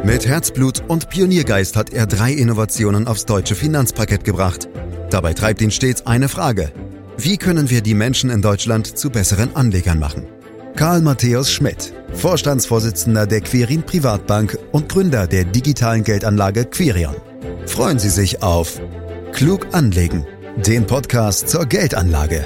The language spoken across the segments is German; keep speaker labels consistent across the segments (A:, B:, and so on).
A: Mit Herzblut und Pioniergeist hat er 3 Innovationen aufs deutsche Finanzparkett gebracht. Dabei treibt ihn stets eine Frage: Wie können wir die Menschen in Deutschland zu besseren Anlegern machen? Karl Matthäus Schmidt, Vorstandsvorsitzender der Quirin Privatbank und Gründer der digitalen Geldanlage Quirion. Freuen Sie sich auf Klug anlegen, den Podcast zur Geldanlage.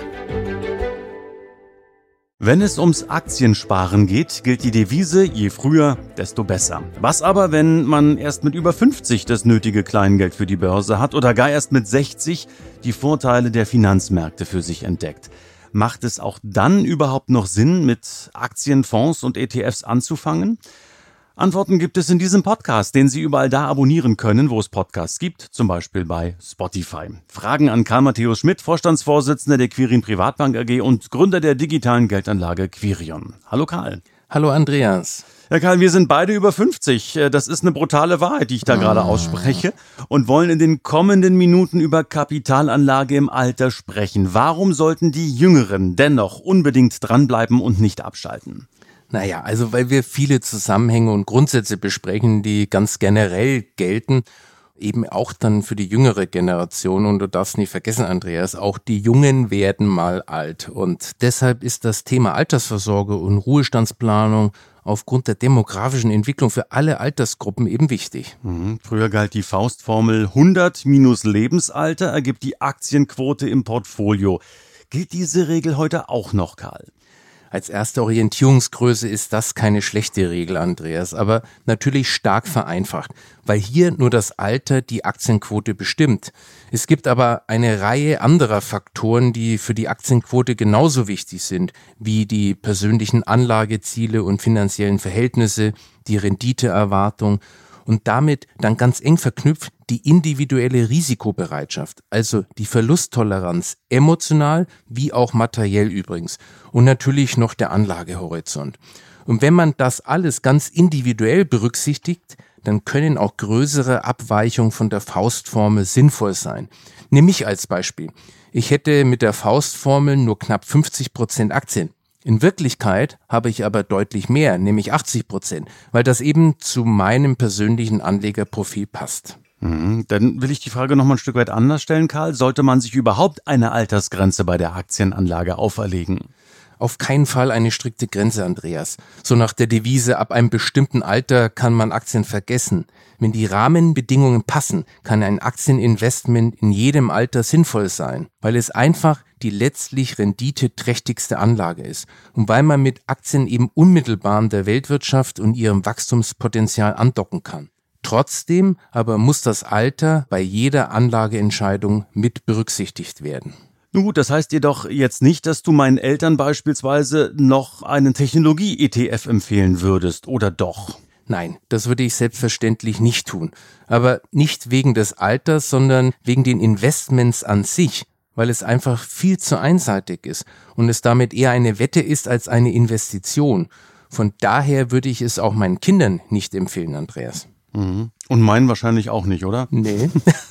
B: Wenn es ums Aktiensparen geht, gilt die Devise: je früher, desto besser. Was aber, wenn man erst mit über 50 das nötige Kleingeld für die Börse hat oder gar erst mit 60 die Vorteile der Finanzmärkte für sich entdeckt? Macht es auch dann überhaupt noch Sinn, mit Aktien, Fonds und ETFs anzufangen? Antworten gibt es in diesem Podcast, den Sie überall da abonnieren können, wo es Podcasts gibt, zum Beispiel bei Spotify. Fragen an Karl Matthäus Schmidt, Vorstandsvorsitzender der Quirin Privatbank AG und Gründer der digitalen Geldanlage Quirion. Hallo Karl.
C: Hallo Andreas.
B: Ja Karl, wir sind beide über 50. Das ist eine brutale Wahrheit, die ich da gerade ausspreche, und wollen in den kommenden Minuten über Kapitalanlage im Alter sprechen. Warum sollten die Jüngeren dennoch unbedingt dranbleiben und nicht abschalten?
C: Naja, also weil wir viele Zusammenhänge und Grundsätze besprechen, die ganz generell gelten, eben auch dann für die jüngere Generation. Und du darfst nicht vergessen, Andreas, auch die Jungen werden mal alt. Und deshalb ist das Thema Altersvorsorge und Ruhestandsplanung aufgrund der demografischen Entwicklung für alle Altersgruppen eben wichtig.
B: Früher galt die Faustformel: 100 minus Lebensalter ergibt die Aktienquote im Portfolio. Gilt diese Regel heute auch noch, Karl?
C: Als erste Orientierungsgröße ist das keine schlechte Regel, Andreas, aber natürlich stark vereinfacht, weil hier nur das Alter die Aktienquote bestimmt. Es gibt aber eine Reihe anderer Faktoren, die für die Aktienquote genauso wichtig sind, wie die persönlichen Anlageziele und finanziellen Verhältnisse, die Renditeerwartung und damit dann ganz eng verknüpft die individuelle Risikobereitschaft, also die Verlusttoleranz, emotional wie auch materiell übrigens, und natürlich noch der Anlagehorizont. Und wenn man das alles ganz individuell berücksichtigt, dann können auch größere Abweichungen von der Faustformel sinnvoll sein. Nimm mich als Beispiel. Ich hätte mit der Faustformel nur knapp 50% Aktien. In Wirklichkeit habe ich aber deutlich mehr, nämlich 80%, weil das eben zu meinem persönlichen Anlegerprofil passt.
B: Dann will ich die Frage noch mal ein Stück weit anders stellen, Karl. Sollte man sich überhaupt eine Altersgrenze bei der Aktienanlage auferlegen?
C: Auf keinen Fall eine strikte Grenze, Andreas. So nach der Devise: ab einem bestimmten Alter kann man Aktien vergessen. Wenn die Rahmenbedingungen passen, kann ein Aktieninvestment in jedem Alter sinnvoll sein, weil es einfach die letztlich renditeträchtigste Anlage ist und weil man mit Aktien eben unmittelbar an der Weltwirtschaft und ihrem Wachstumspotenzial andocken kann. Trotzdem aber muss das Alter bei jeder Anlageentscheidung mit berücksichtigt werden.
B: Nun gut, das heißt jedoch jetzt nicht, dass du meinen Eltern beispielsweise noch einen Technologie-ETF empfehlen würdest, oder doch?
C: Nein, das würde ich selbstverständlich nicht tun. Aber nicht wegen des Alters, sondern wegen den Investments an sich, weil es einfach viel zu einseitig ist und es damit eher eine Wette ist als eine Investition. Von daher würde ich es auch meinen Kindern nicht empfehlen, Andreas.
B: Und meinen wahrscheinlich auch nicht, oder?
C: Nee.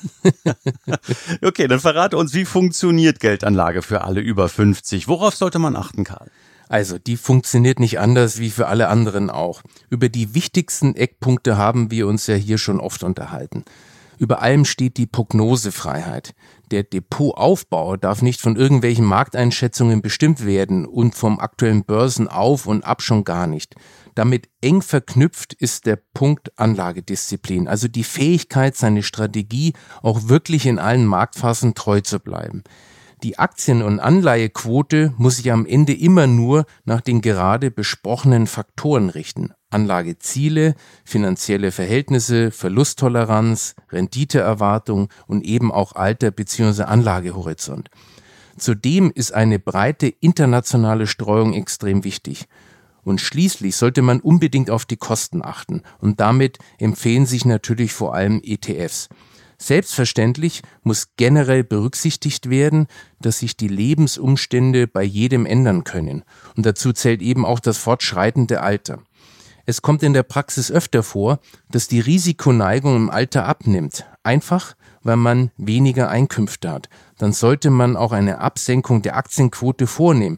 B: Okay, dann verrate uns, wie funktioniert Geldanlage für alle über 50? Worauf sollte man achten, Karl?
C: Also, die funktioniert nicht anders wie für alle anderen auch. Über die wichtigsten Eckpunkte haben wir uns ja hier schon oft unterhalten. Über allem steht die Prognosefreiheit. Der Depotaufbau darf nicht von irgendwelchen Markteinschätzungen bestimmt werden und vom aktuellen Börsenauf und ab schon gar nicht. Damit eng verknüpft ist der Punkt Anlagedisziplin, also die Fähigkeit, seine Strategie auch wirklich in allen Marktphasen treu zu bleiben. Die Aktien- und Anleihequote muss sich am Ende immer nur nach den gerade besprochenen Faktoren richten. Anlageziele, finanzielle Verhältnisse, Verlusttoleranz, Renditeerwartung und eben auch Alter bzw. Anlagehorizont. Zudem ist eine breite internationale Streuung extrem wichtig. Und schließlich sollte man unbedingt auf die Kosten achten und damit empfehlen sich natürlich vor allem ETFs. Selbstverständlich muss generell berücksichtigt werden, dass sich die Lebensumstände bei jedem ändern können. Und dazu zählt eben auch das fortschreitende Alter. Es kommt in der Praxis öfter vor, dass die Risikoneigung im Alter abnimmt, einfach weil man weniger Einkünfte hat. Dann sollte man auch eine Absenkung der Aktienquote vornehmen.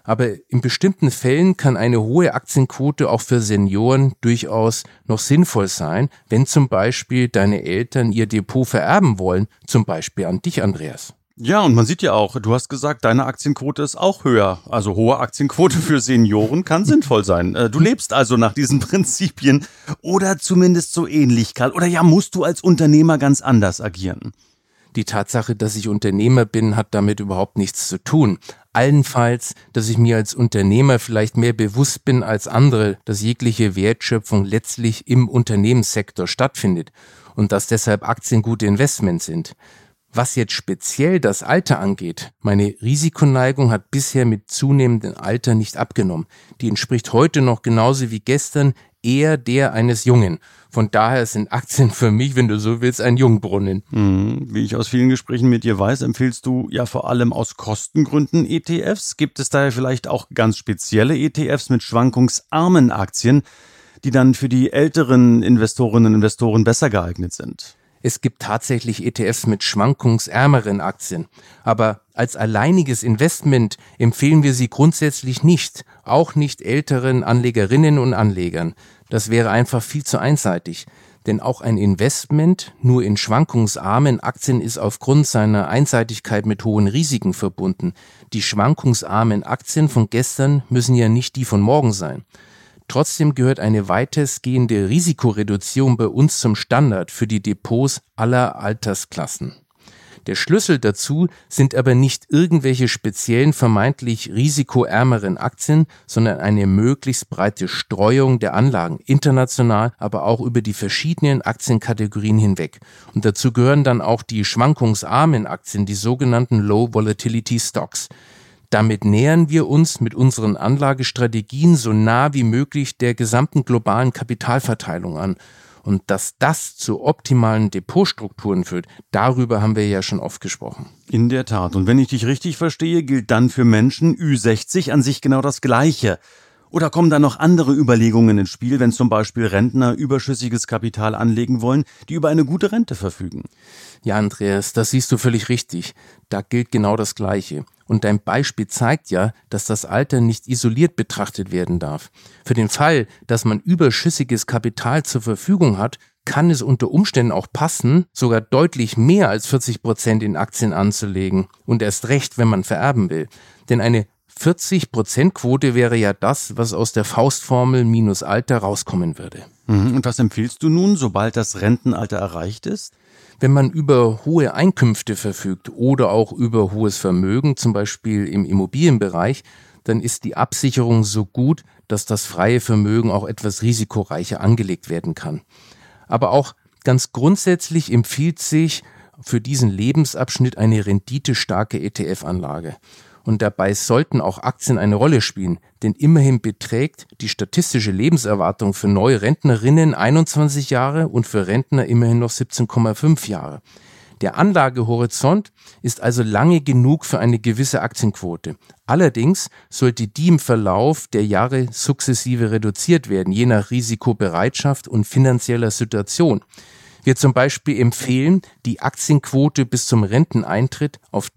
C: Aber in bestimmten Fällen kann eine hohe Aktienquote auch für Senioren durchaus noch sinnvoll sein, wenn zum Beispiel deine Eltern ihr Depot vererben wollen, zum Beispiel an dich, Andreas.
B: Ja, und man sieht ja auch, du hast gesagt, deine Aktienquote ist auch höher. Also hohe Aktienquote für Senioren kann sinnvoll sein. Du lebst also nach diesen Prinzipien oder zumindest so ähnlich, Karl. Oder ja, musst du als Unternehmer ganz anders agieren?
C: Die Tatsache, dass ich Unternehmer bin, hat damit überhaupt nichts zu tun. Allenfalls, dass ich mir als Unternehmer vielleicht mehr bewusst bin als andere, dass jegliche Wertschöpfung letztlich im Unternehmenssektor stattfindet und dass deshalb Aktien gute Investments sind. Was jetzt speziell das Alter angeht, meine Risikoneigung hat bisher mit zunehmendem Alter nicht abgenommen. Die entspricht heute noch genauso wie gestern eher der eines Jungen. Von daher sind Aktien für mich, wenn du so willst, ein Jungbrunnen.
B: Wie ich aus vielen Gesprächen mit dir weiß, empfiehlst du ja vor allem aus Kostengründen ETFs. Gibt es daher vielleicht auch ganz spezielle ETFs mit schwankungsarmen Aktien, die dann für die älteren Investorinnen und Investoren besser geeignet sind?
C: Es gibt tatsächlich ETFs mit schwankungsärmeren Aktien. Aber als alleiniges Investment empfehlen wir sie grundsätzlich nicht, auch nicht älteren Anlegerinnen und Anlegern. Das wäre einfach viel zu einseitig. Denn auch ein Investment nur in schwankungsarmen Aktien ist aufgrund seiner Einseitigkeit mit hohen Risiken verbunden. Die schwankungsarmen Aktien von gestern müssen ja nicht die von morgen sein. Trotzdem gehört eine weitestgehende Risikoreduzierung bei uns zum Standard für die Depots aller Altersklassen. Der Schlüssel dazu sind aber nicht irgendwelche speziellen vermeintlich risikoärmeren Aktien, sondern eine möglichst breite Streuung der Anlagen, international, aber auch über die verschiedenen Aktienkategorien hinweg. Und dazu gehören dann auch die schwankungsarmen Aktien, die sogenannten Low Volatility Stocks. Damit nähern wir uns mit unseren Anlagestrategien so nah wie möglich der gesamten globalen Kapitalverteilung an. Und dass das zu optimalen Depotstrukturen führt, darüber haben wir ja schon oft gesprochen.
B: In der Tat. Und wenn ich dich richtig verstehe, gilt dann für Menschen Ü60 an sich genau das Gleiche. Oder kommen da noch andere Überlegungen ins Spiel, wenn zum Beispiel Rentner überschüssiges Kapital anlegen wollen, die über eine gute Rente verfügen?
C: Ja, Andreas, das siehst du völlig richtig. Da gilt genau das Gleiche. Und dein Beispiel zeigt ja, dass das Alter nicht isoliert betrachtet werden darf. Für den Fall, dass man überschüssiges Kapital zur Verfügung hat, kann es unter Umständen auch passen, sogar deutlich mehr als 40% in Aktien anzulegen. Und erst recht, wenn man vererben will. Denn eine 40%-Quote wäre ja das, was aus der Faustformel minus Alter rauskommen würde.
B: Und was empfiehlst du nun, sobald das Rentenalter erreicht ist?
C: Wenn man über hohe Einkünfte verfügt oder auch über hohes Vermögen, zum Beispiel im Immobilienbereich, dann ist die Absicherung so gut, dass das freie Vermögen auch etwas risikoreicher angelegt werden kann. Aber auch ganz grundsätzlich empfiehlt sich für diesen Lebensabschnitt eine renditestarke ETF-Anlage. Und dabei sollten auch Aktien eine Rolle spielen, denn immerhin beträgt die statistische Lebenserwartung für neue Rentnerinnen 21 Jahre und für Rentner immerhin noch 17,5 Jahre. Der Anlagehorizont ist also lange genug für eine gewisse Aktienquote. Allerdings sollte die im Verlauf der Jahre sukzessive reduziert werden, je nach Risikobereitschaft und finanzieller Situation. Wir zum Beispiel empfehlen, die Aktienquote bis zum Renteneintritt auf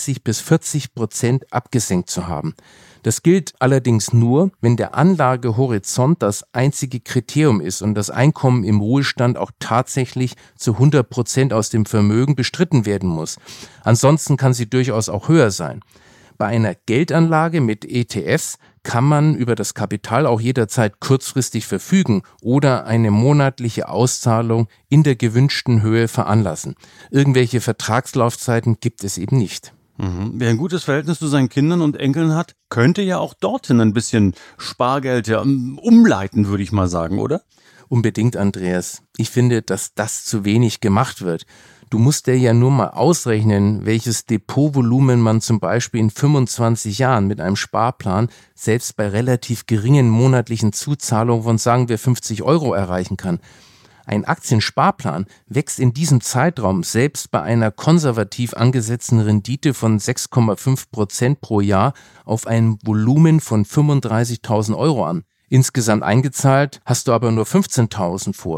C: 30-40% abgesenkt zu haben. Das gilt allerdings nur, wenn der Anlagehorizont das einzige Kriterium ist und das Einkommen im Ruhestand auch tatsächlich zu 100% aus dem Vermögen bestritten werden muss. Ansonsten kann sie durchaus auch höher sein. Bei einer Geldanlage mit ETFs kann man über das Kapital auch jederzeit kurzfristig verfügen oder eine monatliche Auszahlung in der gewünschten Höhe veranlassen. Irgendwelche Vertragslaufzeiten gibt es eben nicht.
B: Wer ein gutes Verhältnis zu seinen Kindern und Enkeln hat, könnte ja auch dorthin ein bisschen Spargeld umleiten, würde ich mal sagen, oder?
C: Unbedingt, Andreas. Ich finde, dass das zu wenig gemacht wird. Du musst dir ja nur mal ausrechnen, welches Depotvolumen man zum Beispiel in 25 Jahren mit einem Sparplan selbst bei relativ geringen monatlichen Zuzahlungen von, sagen wir, 50 € erreichen kann. Ein Aktiensparplan wächst in diesem Zeitraum selbst bei einer konservativ angesetzten Rendite von 6,5% pro Jahr auf ein Volumen von 35.000 € an. Insgesamt eingezahlt hast du aber nur 15.000 vor.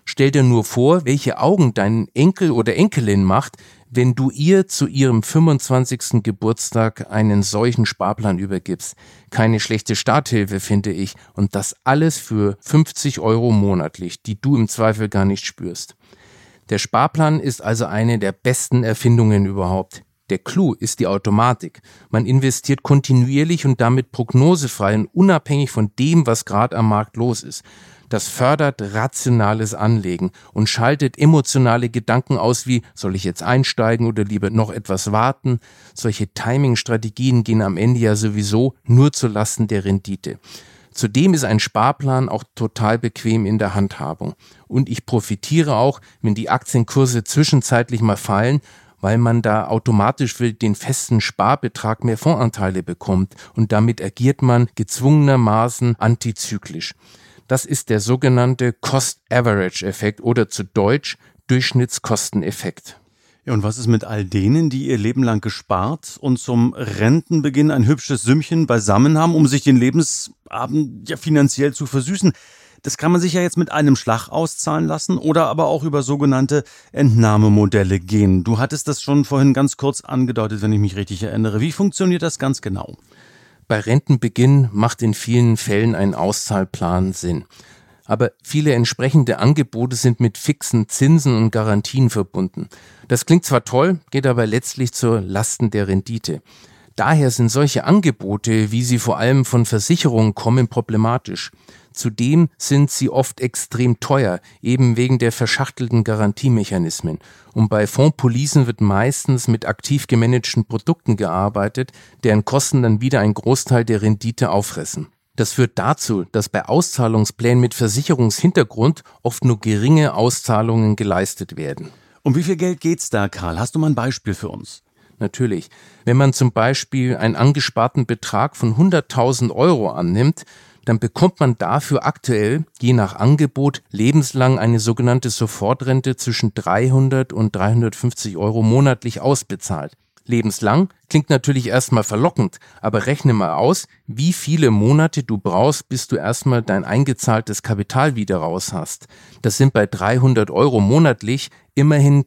C: Stell dir nur vor, welche Augen dein Enkel oder Enkelin macht, wenn du ihr zu ihrem 25. Geburtstag einen solchen Sparplan übergibst. Keine schlechte Starthilfe, finde ich. Und das alles für 50 € monatlich, die du im Zweifel gar nicht spürst. Der Sparplan ist also eine der besten Erfindungen überhaupt. Der Clou ist die Automatik. Man investiert kontinuierlich und damit prognosefrei und unabhängig von dem, was gerade am Markt los ist. Das fördert rationales Anlegen und schaltet emotionale Gedanken aus wie, soll ich jetzt einsteigen oder lieber noch etwas warten? Solche Timing-Strategien gehen am Ende ja sowieso nur zu Lasten der Rendite. Zudem ist ein Sparplan auch total bequem in der Handhabung. Und ich profitiere auch, wenn die Aktienkurse zwischenzeitlich mal fallen, weil man da automatisch für den festen Sparbetrag mehr Fondsanteile bekommt und damit agiert man gezwungenermaßen antizyklisch. Das ist der sogenannte Cost-Average-Effekt oder zu Deutsch Durchschnittskosteneffekt.
B: Ja, und was ist mit all denen, die ihr Leben lang gespart und zum Rentenbeginn ein hübsches Sümmchen beisammen haben, um sich den Lebensabend ja finanziell zu versüßen? Das kann man sich ja jetzt mit einem Schlag auszahlen lassen oder aber auch über sogenannte Entnahmemodelle gehen. Du hattest das schon vorhin ganz kurz angedeutet, wenn ich mich richtig erinnere. Wie funktioniert das ganz genau?
C: Bei Rentenbeginn macht in vielen Fällen ein Auszahlplan Sinn. Aber viele entsprechende Angebote sind mit fixen Zinsen und Garantien verbunden. Das klingt zwar toll, geht aber letztlich zur Lasten der Rendite. Daher sind solche Angebote, wie sie vor allem von Versicherungen kommen, problematisch. Zudem sind sie oft extrem teuer, eben wegen der verschachtelten Garantiemechanismen. Und bei Fondspolicen wird meistens mit aktiv gemanagten Produkten gearbeitet, deren Kosten dann wieder einen Großteil der Rendite auffressen. Das führt dazu, dass bei Auszahlungsplänen mit Versicherungshintergrund oft nur geringe Auszahlungen geleistet werden.
B: Um wie viel Geld geht's da, Karl? Hast du mal ein Beispiel für uns?
C: Natürlich. Wenn man zum Beispiel einen angesparten Betrag von 100.000 € annimmt, dann bekommt man dafür aktuell, je nach Angebot, lebenslang eine sogenannte Sofortrente zwischen 300 und 350 € monatlich ausbezahlt. Lebenslang klingt natürlich erstmal verlockend, aber rechne mal aus, wie viele Monate du brauchst, bis du erstmal dein eingezahltes Kapital wieder raus hast. Das sind bei 300 € monatlich immerhin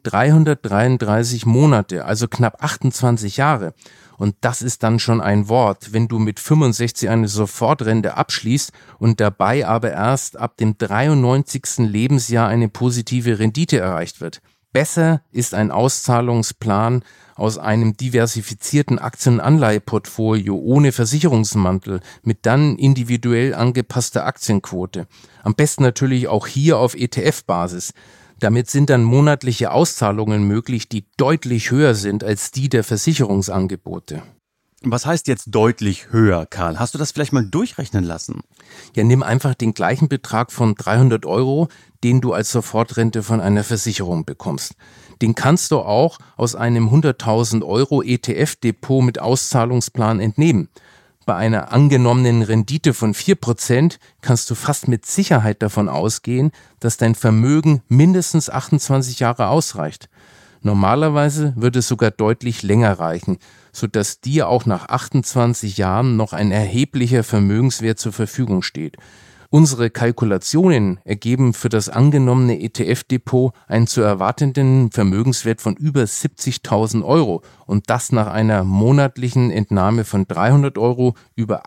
C: 333 Monate, also knapp 28 Jahre. Und das ist dann schon ein Wort, wenn du mit 65 eine Sofortrente abschließt und dabei aber erst ab dem 93. Lebensjahr eine positive Rendite erreicht wird. Besser ist ein Auszahlungsplan aus einem diversifizierten Aktien- und Anleiheportfolio ohne Versicherungsmantel mit dann individuell angepasster Aktienquote. Am besten natürlich auch hier auf ETF-Basis. Damit sind dann monatliche Auszahlungen möglich, die deutlich höher sind als die der Versicherungsangebote.
B: Was heißt jetzt deutlich höher, Karl? Hast du das vielleicht mal durchrechnen lassen?
C: Ja, nimm einfach den gleichen Betrag von 300 €, den du als Sofortrente von einer Versicherung bekommst. Den kannst du auch aus einem 100.000 € ETF-Depot mit Auszahlungsplan entnehmen. Bei einer angenommenen Rendite von 4% kannst du fast mit Sicherheit davon ausgehen, dass dein Vermögen mindestens 28 Jahre ausreicht. Normalerweise würde es sogar deutlich länger reichen, sodass dir auch nach 28 Jahren noch ein erheblicher Vermögenswert zur Verfügung steht. Unsere Kalkulationen ergeben für das angenommene ETF-Depot einen zu erwartenden Vermögenswert von über 70.000 € und das nach einer monatlichen Entnahme von 300 € über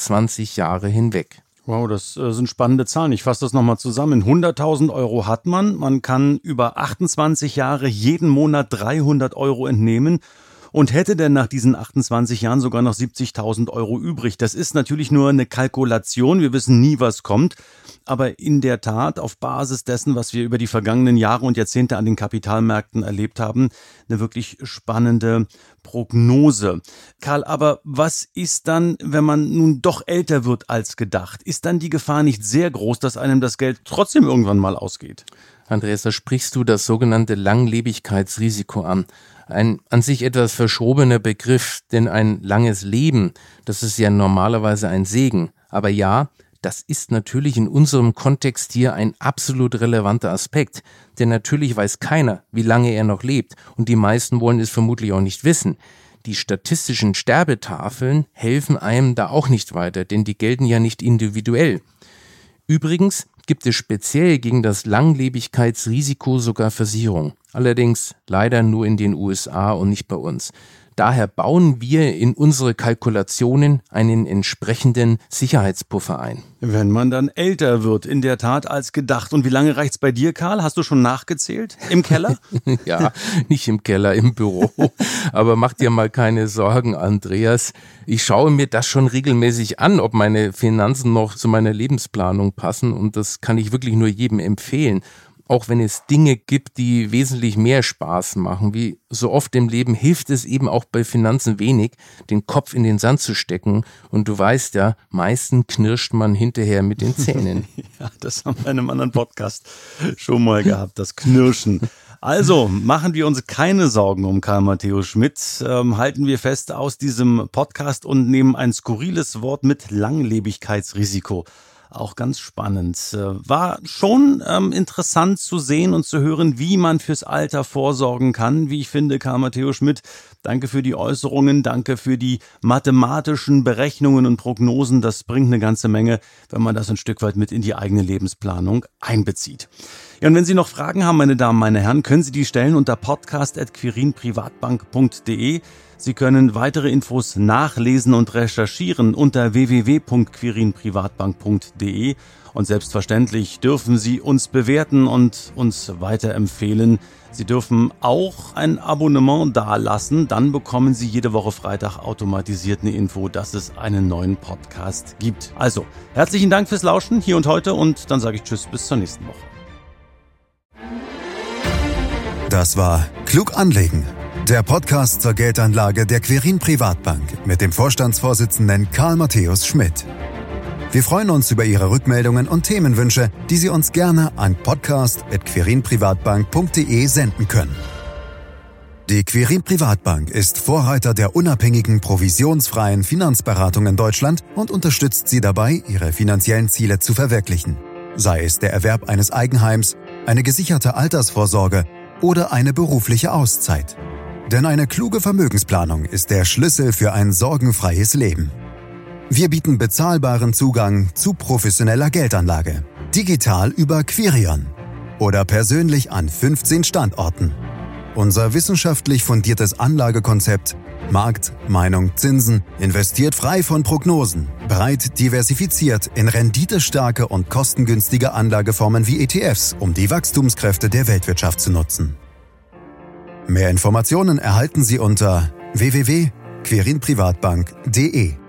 C: 28 Jahre hinweg.
B: Wow, das sind spannende Zahlen. Ich fasse das nochmal zusammen. 100.000 € hat man. Man kann über 28 Jahre jeden Monat 300 € entnehmen. Und hätte denn nach diesen 28 Jahren sogar noch 70.000 € übrig. Das ist natürlich nur eine Kalkulation. Wir wissen nie, was kommt. Aber in der Tat, auf Basis dessen, was wir über die vergangenen Jahre und Jahrzehnte an den Kapitalmärkten erlebt haben, eine wirklich spannende Prognose. Karl, aber was ist dann, wenn man nun doch älter wird als gedacht? Ist dann die Gefahr nicht sehr groß, dass einem das Geld trotzdem irgendwann mal ausgeht?
C: Andreas, da sprichst du das sogenannte Langlebigkeitsrisiko an. Ein an sich etwas verschrobener Begriff, denn ein langes Leben, das ist ja normalerweise ein Segen. Aber ja, das ist natürlich in unserem Kontext hier ein absolut relevanter Aspekt. Denn natürlich weiß keiner, wie lange er noch lebt. Und die meisten wollen es vermutlich auch nicht wissen. Die statistischen Sterbetafeln helfen einem da auch nicht weiter, denn die gelten ja nicht individuell. Übrigens, gibt es speziell gegen das Langlebigkeitsrisiko sogar Versicherung. Allerdings leider nur in den USA und nicht bei uns. Daher bauen wir in unsere Kalkulationen einen entsprechenden Sicherheitspuffer ein.
B: Wenn man dann älter wird, in der Tat als gedacht. Und wie lange reicht's bei dir, Karl? Hast du schon nachgezählt? Im Keller?
C: Ja, nicht im Keller, im Büro. Aber mach dir mal keine Sorgen, Andreas. Ich schaue mir das schon regelmäßig an, ob meine Finanzen noch zu meiner Lebensplanung passen. Und das kann ich wirklich nur jedem empfehlen. Auch wenn es Dinge gibt, die wesentlich mehr Spaß machen, wie so oft im Leben, hilft es eben auch bei Finanzen wenig, den Kopf in den Sand zu stecken. Und du weißt ja, meistens knirscht man hinterher mit den Zähnen.
B: Ja, das haben wir in einem anderen Podcast schon mal gehabt, das Knirschen. Also, machen wir uns keine Sorgen um Karl Matthäus Schmidt, halten wir fest aus diesem Podcast und nehmen ein skurriles Wort mit Langlebigkeitsrisiko. Auch ganz spannend. War schon interessant zu sehen und zu hören, wie man fürs Alter vorsorgen kann. Wie ich finde, Karl Matthäus Schmidt, danke für die Äußerungen, danke für die mathematischen Berechnungen und Prognosen. Das bringt eine ganze Menge, wenn man das ein Stück weit mit in die eigene Lebensplanung einbezieht. Ja, und wenn Sie noch Fragen haben, meine Damen, meine Herren, können Sie die stellen unter podcast@quirinprivatbank.de. Sie können weitere Infos nachlesen und recherchieren unter www.quirinprivatbank.de. Und selbstverständlich dürfen Sie uns bewerten und uns weiterempfehlen. Sie dürfen auch ein Abonnement dalassen. Dann bekommen Sie jede Woche Freitag automatisiert eine Info, dass es einen neuen Podcast gibt. Also, herzlichen Dank fürs Lauschen hier und heute und dann sage ich Tschüss, bis zur nächsten Woche.
A: Das war Klug anlegen, der Podcast zur Geldanlage der Quirin Privatbank mit dem Vorstandsvorsitzenden Karl Matthäus Schmidt. Wir freuen uns über Ihre Rückmeldungen und Themenwünsche, die Sie uns gerne an podcast@quirinprivatbank.de senden können. Die Quirin Privatbank ist Vorreiter der unabhängigen, provisionsfreien Finanzberatung in Deutschland und unterstützt Sie dabei, Ihre finanziellen Ziele zu verwirklichen. Sei es der Erwerb eines Eigenheims, eine gesicherte Altersvorsorge oder eine berufliche Auszeit. Denn eine kluge Vermögensplanung ist der Schlüssel für ein sorgenfreies Leben. Wir bieten bezahlbaren Zugang zu professioneller Geldanlage, digital über Quirion oder persönlich an 15 Standorten. Unser wissenschaftlich fundiertes Anlagekonzept Markt, Meinung, Zinsen investiert frei von Prognosen, breit diversifiziert in renditestarke und kostengünstige Anlageformen wie ETFs, um die Wachstumskräfte der Weltwirtschaft zu nutzen. Mehr Informationen erhalten Sie unter www.quirinprivatbank.de.